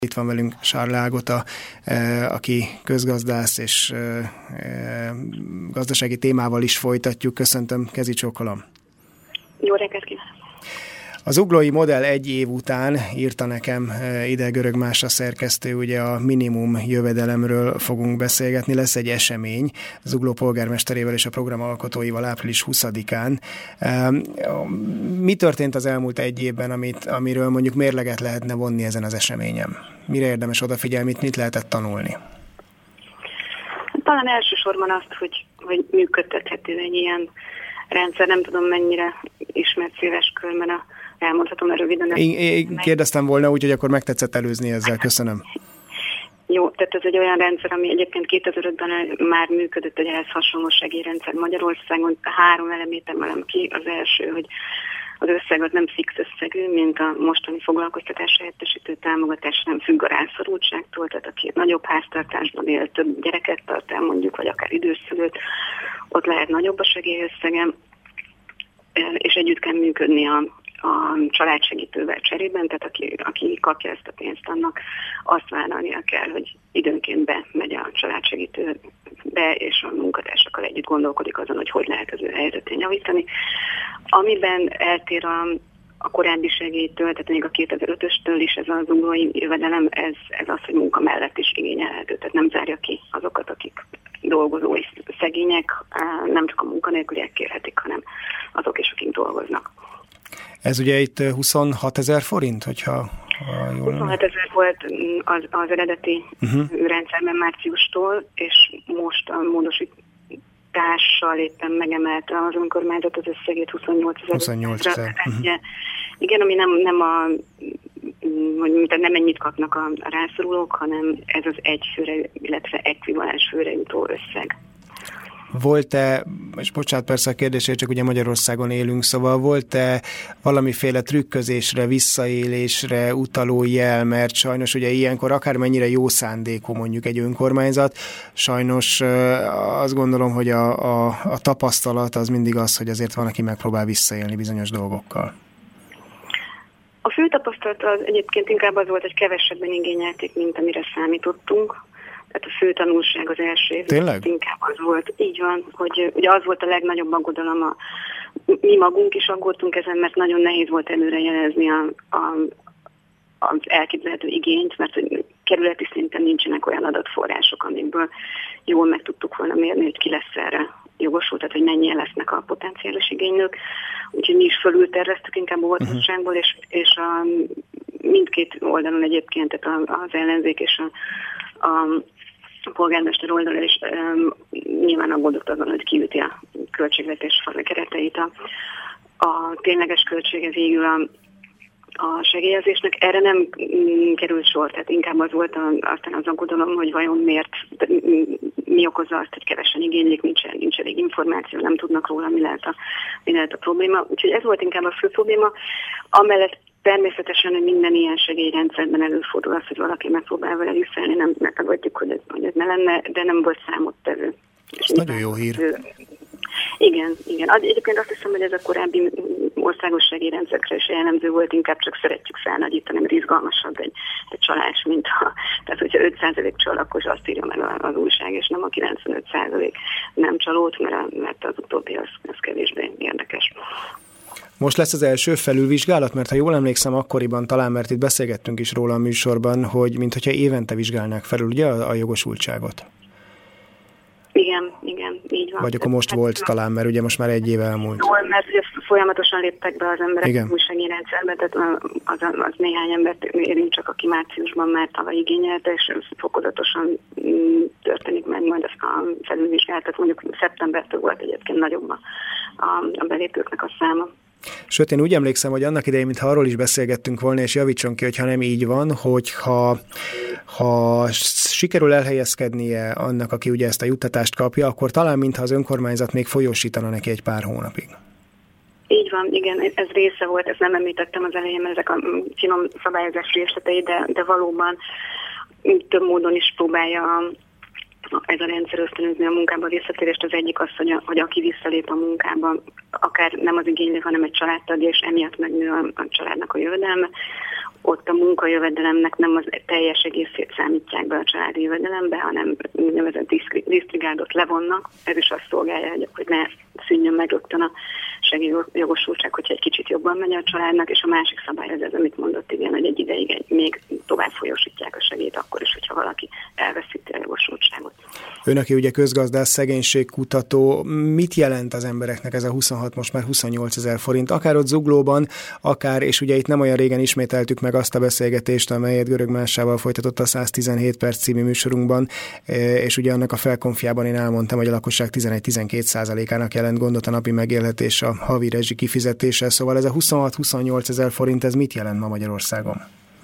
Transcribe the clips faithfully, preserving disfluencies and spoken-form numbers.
Itt van velünk Sárle Ágota, aki közgazdász, és gazdasági témával is folytatjuk. Köszöntöm, kezi csókolom. Jó reggelt kívánok! Az zuglói modell egy év után írta nekem ide Görög Mása szerkesztő, ugye a minimum jövedelemről fogunk beszélgetni, lesz egy esemény Zugló polgármesterével és a program alkotóival április huszadikán. Mi történt az elmúlt egy évben, amit, amiről mondjuk mérleget lehetne vonni ezen az eseményen? Mire érdemes odafigyelni, mit, mit lehetett tanulni? Talán elsősorban azt, hogy, hogy működtethető egy ilyen rendszer, nem tudom mennyire ismert széles körben a elmondhatom röviden. Én, én kérdeztem volna úgy, hogy akkor megtetszett előzni ezzel. Köszönöm. Jó, tehát ez egy olyan rendszer, ami egyébként kétezer-ötben már működött, egy ehhez hasonló segélyrendszer Magyarországon. Három elemét emelem ki. Az első, hogy az összeg az nem fix összegű, mint a mostani foglalkoztatás helyettesítő támogatás, nem függ a rászorultságtól, tehát aki nagyobb háztartásban él, több gyereket tart el mondjuk, vagy akár időszülőt, ott lehet nagyobb a segélyösszegem, és együtt kell működni a a családsegítővel cserében, tehát aki, aki kapja ezt a pénzt, annak azt vállalnia kell, hogy időnként bemegy a családsegítőbe, és a munkatársakkal együtt gondolkodik azon, hogy hogy lehet az ő helyzetén javítani. Amiben eltér a, a korábbi segélytől, tehát még a kétezer-ötöstől is ez az zuglói jövedelem, ez, ez az, hogy munka mellett is igényelhető, tehát nem zárja ki azokat, akik dolgozó és szegények, nem csak a munkanélküliek kérhetik, hanem azok is, akik dolgoznak. Ez ugye itt huszonhat ezer forint, hogyha jól huszonhat ezer volt az, az eredeti uh-huh. rendszerben márciustól, és most a módosítással éppen megemelte az önkormányzat az összegét huszonnyolc ezer. Uh-huh. Igen, ami nem, nem a hogy nem ennyit kapnak a, a rászorulók, hanem ez az egy főre, illetve ekvivalens főre jutó összeg. Volt-e, és bocsánat persze a kérdésért, csak ugye Magyarországon élünk, szóval volt-e valamiféle trükközésre, visszaélésre utaló jel, mert sajnos ugye ilyenkor akármennyire jó szándékú mondjuk egy önkormányzat, sajnos azt gondolom, hogy a, a, a tapasztalat az mindig az, hogy azért van, aki megpróbál visszaélni bizonyos dolgokkal. A fő tapasztalat az egyébként inkább az volt, hogy kevesebben igényelték, mint amire számítottunk. Tehát a fő tanulság az első év. Tényleg? Inkább az volt. Így van, hogy ugye az volt a legnagyobb aggodalom. A, mi magunk is aggódtunk ezen, mert nagyon nehéz volt előre jelezni a, a, az elképzelhető igényt, mert hogy kerületi szinten nincsenek olyan adatforrások, amikből jól meg tudtuk volna mérni, hogy ki lesz erre jogosult, tehát hogy mennyien lesznek a potenciális igénylők. Úgyhogy mi is fölülterveztük inkább óvatosságból, és, és a, mindkét oldalon egyébként, tehát az ellenzék és a, a a polgármester oldalról is um, nyilván aggódott azon, hogy kiüti a költségvetés kereteit. A, a tényleges költsége végül a, a segélyezésnek erre nem mm, került sor, tehát inkább az volt a, aztán az aggodalom, hogy vajon miért, mi okozza azt, hogy kevesen igénylik, nincs, nincs elég információ, nem tudnak róla, mi lehet, a, mi lehet a probléma. Úgyhogy ez volt inkább a fő probléma. Amellett természetesen, hogy minden ilyen segélyrendszerben előfordul az, hogy valaki megpróbál vele visszaélni, nem megtagadjuk, hogy ez, hogy ez ne lenne, de nem volt számottevő. Ez nagyon jó hír. Ő, igen, igen. Egyébként azt hiszem, hogy ez a korábbi országos segélyrendszerekre is jellemző volt, inkább csak szeretjük felnagyítani, mert izgalmasabb egy, egy csalás, mint a... Tehát, hogyha öt százalék csal, akkor azt írja meg az újság, és nem a kilencvenöt százalék nem csalót, mert, a, mert az utóbbi az, az kevésbé érdekes. Most lesz az első felülvizsgálat, mert ha jól emlékszem, akkoriban talán, mert itt beszélgettünk is róla a műsorban, hogy minthogyha évente vizsgálnák felül, ugye, a, a jogosultságot. Igen, igen, így van. Vagy akkor most hát, volt talán, mert ugye most már egy éve elmúlt. Jól, mert ugye folyamatosan léptek be az emberek az új segélyrendszerbe, tehát az, az néhány embert érint csak, aki márciusban már tavaly igényelte, és fokozatosan történik meg majd a felülvizsgálat, tehát mondjuk szeptembertől volt egyébként nagyobb a, a, a belépőknek a száma. Sőt, én úgy emlékszem, hogy annak idején, mintha arról is beszélgettünk volna, és javítson ki, hogyha nem így van, hogyha ha sikerül elhelyezkednie annak, aki ugye ezt a juttatást kapja, akkor talán mintha az önkormányzat még folyósítana neki egy pár hónapig. Így van, igen, ez része volt, ezt nem említettem az elején, ezek a finom szabályozás részletei, de, de valóban több módon is próbálja ez a rendszer ösztönözni a munkába visszatérést. Az egyik az, hogy, a, hogy aki visszalép a munkába, akár nem az igénylő, hanem egy családtagja, és emiatt megnő a, a családnak a jövedelme. ott a munkajövedelemnek nem az teljes egészét számítják be a családi jövedelembe, hanem úgynevezett disztrigádot levonnak. Ez is azt szolgálja, hogy ne szűnjön meg rögtön a segélyjogosultság, hogyha egy kicsit jobban megy a családnak, és a másik szabály az ez, amit mondott, igen, hogy egy ideig egy, még tovább folyósítják a segélyt, akkor is, hogyha valaki elveszíti a jogosultságot. Ön, aki ugye közgazdász, szegénységkutató, mit jelent az embereknek ez a huszonhat, most már huszonnyolc ezer forint, akár ott Zuglóban, akár, és ugye itt nem olyan régen ismételtük meg azt a beszélgetést, amelyet Görög Másával folytatott a száz tizenhét perc című műsorunkban, és ugye annak a felkonfjában én elmondtam, hogy a lakosság tizenegy-tizenkét százalékának jelent gondot a napi megélhetés a havi rezsi kifizetése, szóval ez a huszonhat-huszonnyolc ezer forint, ez mit jelent ma Magyarországon?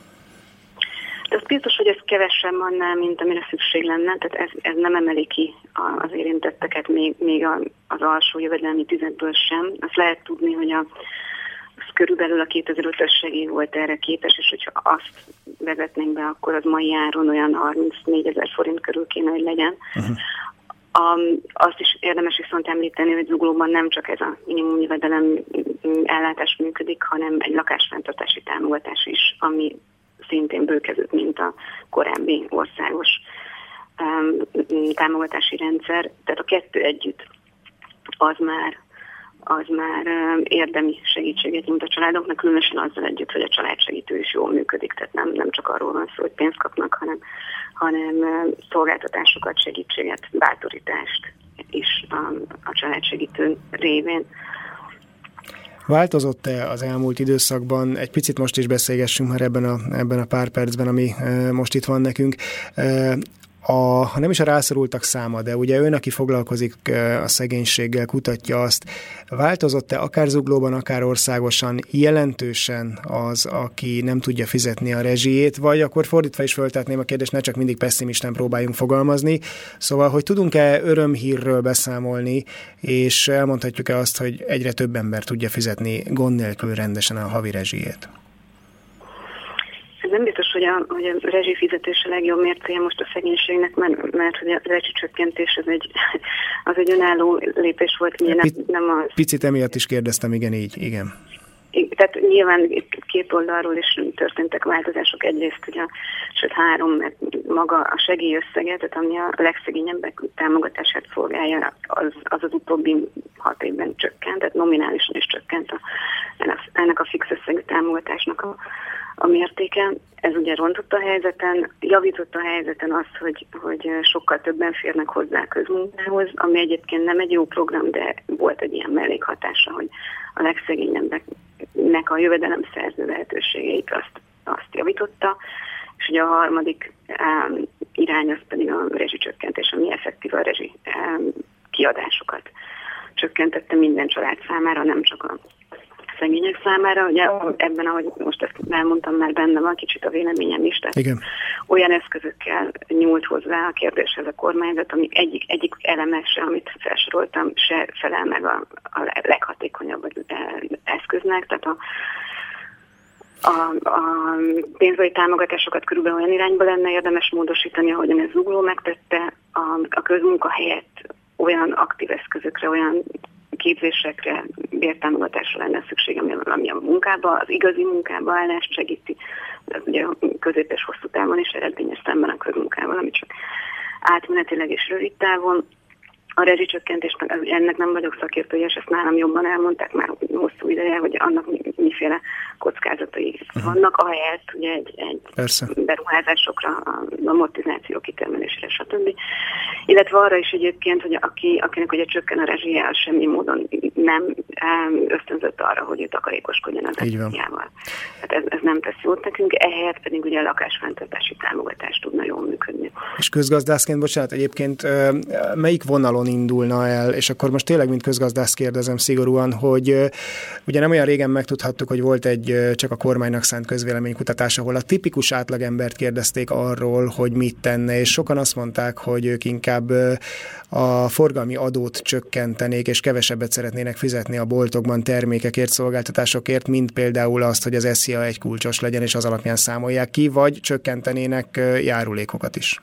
Ez biztos, hogy ez kevesebb annál, mint amire szükség lenne, tehát ez, ez nem emeli ki az érintetteket még, még az alsó jövedelmi tizedből sem. Azt lehet tudni, hogy a, az körülbelül a kétezer-ötös segély volt erre képes, és hogyha azt vezetnénk be, akkor az mai áron olyan harmincnégyezer forint körül kéne, hogy legyen. Uh-huh. Um, azt is érdemes viszont említeni, hogy Zuglóban nem csak ez a minimum jövedelem ellátás működik, hanem egy lakásfenntartási támogatás is, ami szintén bőkezőbb, mint a korábbi országos um, támogatási rendszer. Tehát a kettő együtt az már, az már um, érdemi segítséget nyújt a családoknak, különösen azzal együtt, hogy a családsegítő is jól működik, tehát nem, nem csak arról van szó, hogy pénzt kapnak, hanem, hanem um, szolgáltatásokat, segítséget, bátorítást is um, a családsegítő révén. Változott-e az elmúlt időszakban? Egy picit most is beszélgessünk már ebben a, ebben a pár percben, ami e, most itt van nekünk. E, a, nem is a rászorultak száma, de ugye ön, aki foglalkozik a szegénységgel, kutatja azt, változott-e akár Zuglóban, akár országosan jelentősen az, aki nem tudja fizetni a rezsijét, vagy akkor fordítva is föltetném a kérdést, ne csak mindig pessimisten próbáljunk fogalmazni. Szóval, hogy tudunk-e örömhírről beszámolni, és elmondhatjuk-e azt, hogy egyre több ember tudja fizetni gond nélkül rendesen a havi rezsijét? Nem biztos, hogy a, hogy a rezsifizetés a legjobb mércéje most a szegénységnek, mert, mert hogy a rezsicsökkentés az egy, az egy önálló lépés volt. Nem, nem az... Picit emiatt is kérdeztem, igen, így, igen. Tehát nyilván két oldalról is történtek változások. Egyrészt ugye, sőt három, mert maga a segélyösszege, tehát ami a legszegényebbek támogatását szolgálja, az, az az utóbbi hat évben csökkent, tehát nominálisan is csökkent a, ennek a fix összegű támogatásnak a, a mértéke. Ez ugye rontott a helyzeten, javított a helyzeten az, hogy, hogy sokkal többen férnek hozzá a közmunkához, ami egyébként nem egy jó program, de volt egy ilyen mellékhatása, hogy a legszegényebbeknek a jövedelemszerző lehetőségeit azt, azt javította, és ugye a harmadik um, irány az pedig a rezsicsökkentés, ami effektív a rezsi um, kiadásokat csökkentette minden család számára, nem csak a szegények számára. Ugye ebben, ahogy most ezt elmondtam, már benne van kicsit a véleményem is, tehát igen. Olyan eszközökkel nyúlt hozzá a kérdéshez a kormányzat, ami egyik, egyik eleme se, amit felsoroltam, se felel meg a, a leghatékonyabb eszköznek, tehát a A, a pénzügyi támogatásokat körülbelül olyan irányba lenne érdemes módosítani, ahogyan ez Zugló megtette, a, a közmunka helyett olyan aktív eszközökre, olyan képzésekre, bértámogatásra lenne szükség, ami, ami a munkába, az igazi munkába állást segíti, de ugye közép és hosszú távon is eredményes szemben a közmunkával, ami csak átmenetileg és rövid távon. A rezsicsökkentésnek, ennek nem vagyok szakértője, és ezt nálam jobban elmondták már hosszú ideje, hogy annak miféle kockázatai uh-huh. vannak, ahelyett ugye egy, egy beruházásokra, amortizáció kitermelésre, stb. Illetve arra is egyébként, hogy aki, akinek ugye csökken a rezsije, az semmi módon nem ösztönzött arra, hogy ő takarékoskodjon az energiával. Tehát ez, ez nem tesz jót nekünk, ehelyett pedig ugye a lakásfenntartási támogatás tudna jól működni. És közgazdászként, bocsánat, egyébként melyik vonalon indulna el, és akkor most tényleg, mint közgazdász kérdezem szigorúan, hogy ugye nem olyan régen megtudhattuk, hogy volt egy csak a kormánynak szánt közvéleménykutatás, ahol a tipikus átlagembert kérdezték arról, hogy mit tenne, és sokan azt mondták, hogy ők inkább a forgalmi adót csökkentenék, és kevesebbet szeretnének fizetni a boltokban termékekért, szolgáltatásokért, mint például azt, hogy az es zé i á egy kulcsos legyen, és az alapján számolják ki, vagy csökkentenének járulékokat is.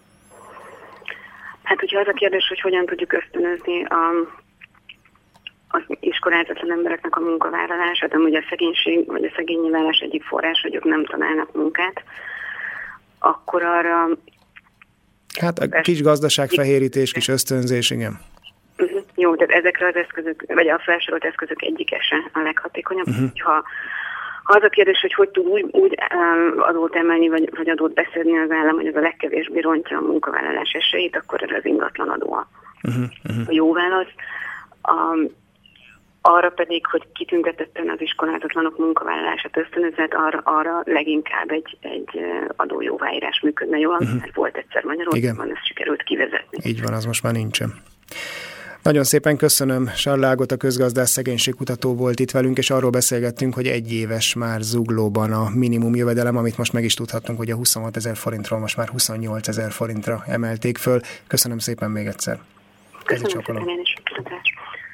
Hát, hogyha az a kérdés, hogy hogyan tudjuk ösztönözni a, az iskolázatlan embereknek a munkavállalása, de ugye a szegénység vagy a szegénynyilvánulás egyik forrás, hogy ők nem találnak munkát, akkor arra... Hát a kis gazdaságfehérítés, kis ösztönzés, igen. Uh-huh. Jó, tehát ezekre az eszközök, vagy a felsorolt eszközök egyike se a leghatékonyabb. Uh-huh. Ha, ha az a kérdés, hogy hogy tud úgy, úgy adót emelni, vagy, vagy adót beszedni az állam, hogy ez a legkevésbé rontja a munkavállalás esélyét, akkor ez az ingatlan adó a, uh-huh. a jó válasz. A, arra pedig, hogy kitüntetetten az iskolázatlanok munkavállalását ösztönözhet, arra, arra leginkább egy, egy adójóváírás működne jól, uh-huh. mert volt egyszer Magyarországon, ezt sikerült kivezetni. Így van, az most már nincsen. Nagyon szépen köszönöm. Sarló Ágota, a közgazdász, szegénységkutató volt itt velünk, és arról beszélgettünk, hogy egy éves már Zuglóban a minimum jövedelem, amit most meg is tudhattunk, hogy a huszonhat ezer forintról most már huszonnyolc ezer forintra emelték föl. Köszönöm szépen még egyszer. Köszönöm szépen én is.